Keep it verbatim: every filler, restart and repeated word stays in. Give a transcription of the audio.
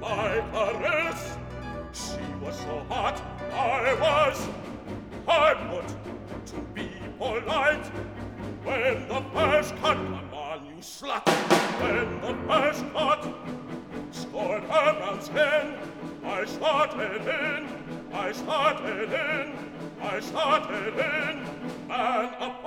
like a race. She was so hot, I was. I'm not to be polite. When the first cut, come on, you slut. When the first cut scored her brown skin, I started in, I started in, I started in, and up